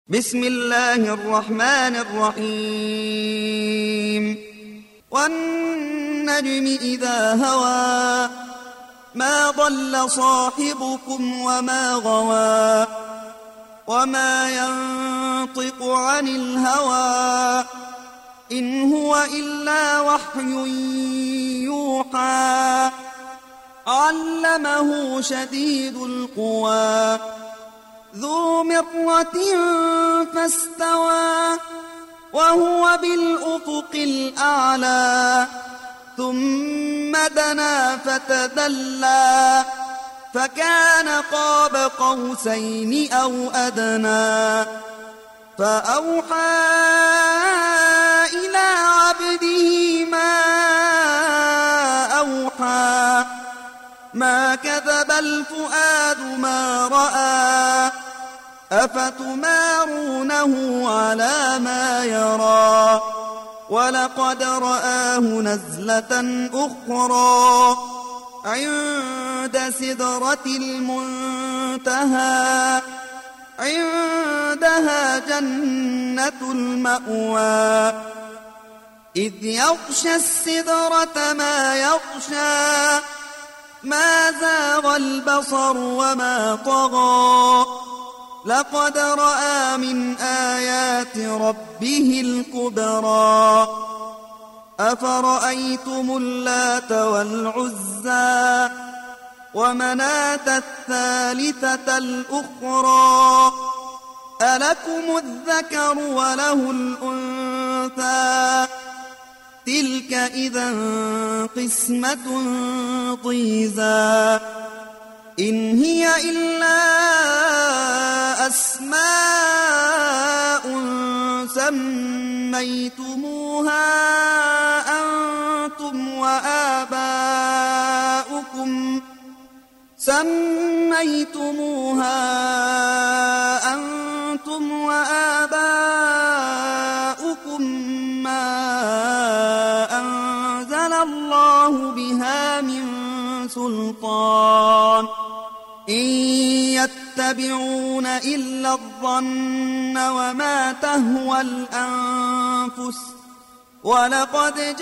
بسم الله الرحمن الرحيم والنجم إذا هوى ما ضل صاحبكم وما غوى وما ينطق عن الهوى إن هو إلا وحي يوحى علمه شديد القوى ذو مرة فاستوى وهو بالأفق الأعلى ثم دنا فتدلى فكان قاب قوسين أو أدنى فأوحى إلى عبده ما أوحى ما كذب الفؤاد ما رأى أفتمارونه على ما يرى ولقد رآه نزلة أخرى عند سدرة المنتهى عندها جنة المأوى إذ يغشى السدرة ما يغشى ما زاغ البصر وما طغى لقد رأى من آيات ربه الكبرى أفرأيتم اللات والعزى ومناة الثالثة الأخرى ألكم الذكر وله الأنثى تلك إذا قسمة ضيزى إن هي إلا أسماء سميتموها أنتم وآباؤكم ما أنزل الله بها من سلطان إن يتبعون إلا الظن وما تهوى الأنفس ولقد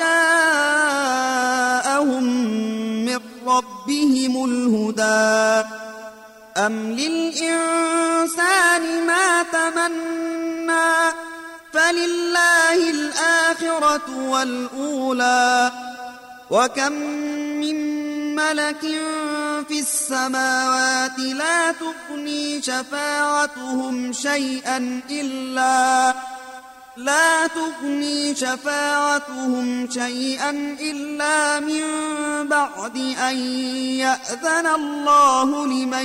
جاءهم من ربهم الهدى أم للإنسان ما تمنى فلله الآخرة والأولى وكم من ملك في السماوات لا تغني شفاعتهم شيئا إلا من بعد أن يأذن الله لمن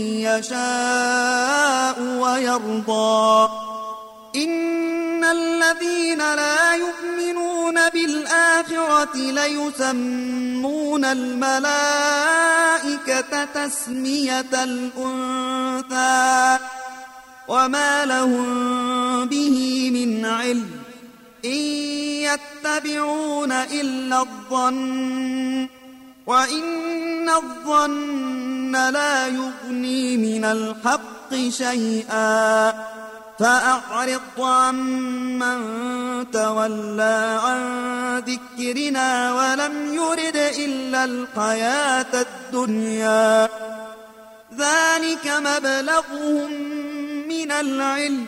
يشاء ويرضى إن الذين لا يؤمنون بالآخرة ليسمون الملائكة تسمية الأنثى وما لهم به من علم إن يتبعون إلا الظن وإن الظن لا يغني من الحق شيئا فأعرض عمن تولى عن ذكرنا ولم يرد إلا الحياة الدنيا ذلك مبلغهم من العلم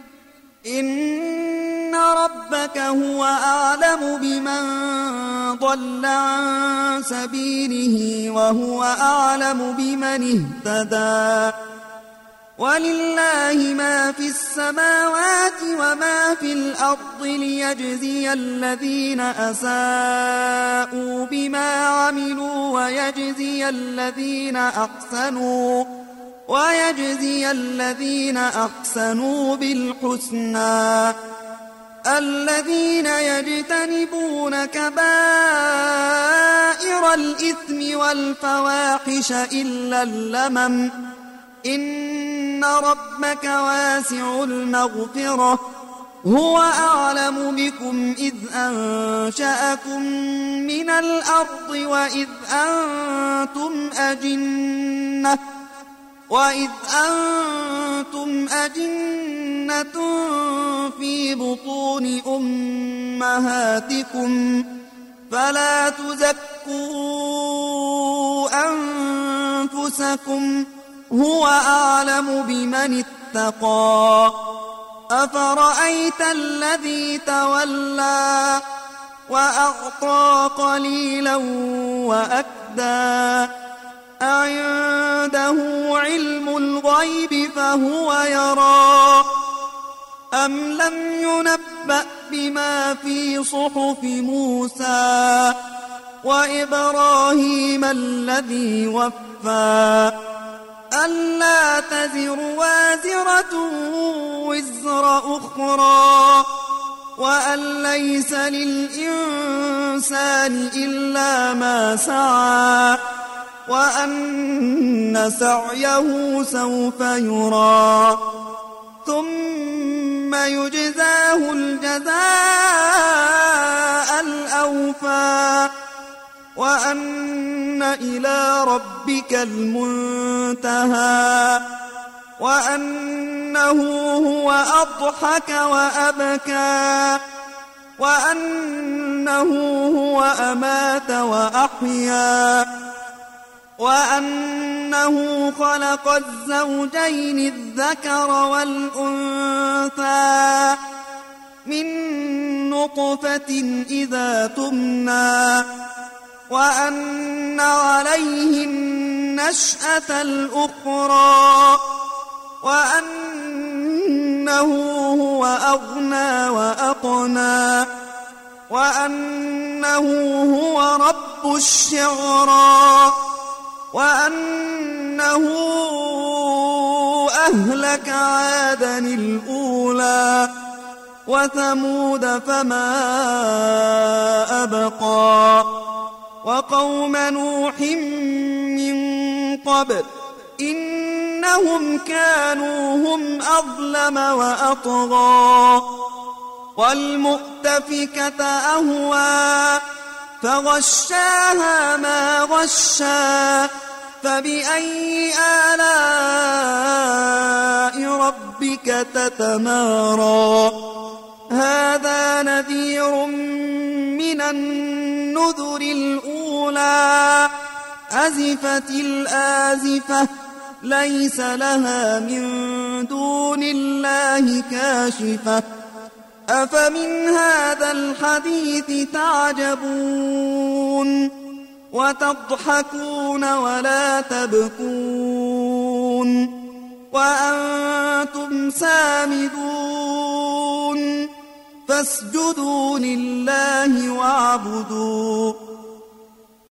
إن ربك هو أعلم بمن ضل عن سبيله وهو أعلم بمن اهتدى ولله ما في السماوات وما في الأرض ليجزي الذين أساءوا بما عملوا ويجزي الذين أحسنوا بالحسنى الذين يجتنبون كبائر الإثم والفواحش إلا اللمم إن ربك واسع المغفرة هو أعلم بكم إذ أنشأكم من الأرض وإذ أنتم أجنة أجنة في بطون أمهاتكم فلا تزكوا أنفسكم هو أعلم بمن اتقى أفرأيت الذي تولى وأعطى قليلا وأكدى أعنده علم الغيب فهو يرى أم لم ينبأ بما في صحف موسى وإبراهيم الذي وفى ألا تزر وازرة وزر أخرى وأن ليس للإنسان إلا ما سعى وأن سعيه سوف يرى ثم يجزاه الجزاء الأوفى وأن إلى ربك المنتهى وأنه هو أضحك وأبكى وأنه هو أمات وأحيا وأنه خلق الزوجين الذكر والأنثى من نطفة إذا تمنى وأن عليه النشأة الأخرى وأنه هو أغنى وأقنى وأنه هو رب الشعرى وأنه أهلك عادا الأولى وثمود فما أبقى وقوم نوح من قبل إنهم كانوا هم أظلم وأطغى والمؤتفكة أهوى فغشاها ما غشى فبأي آلاء ربك تتمارى هذا نذير من النذر الأولى أزفت الآزفة ليس لها من دون الله كاشفة أفمن هذا الحديث تعجبون وتضحكون ولا تبكون وأنتم سامدون فاسجدوا لله واعبدوا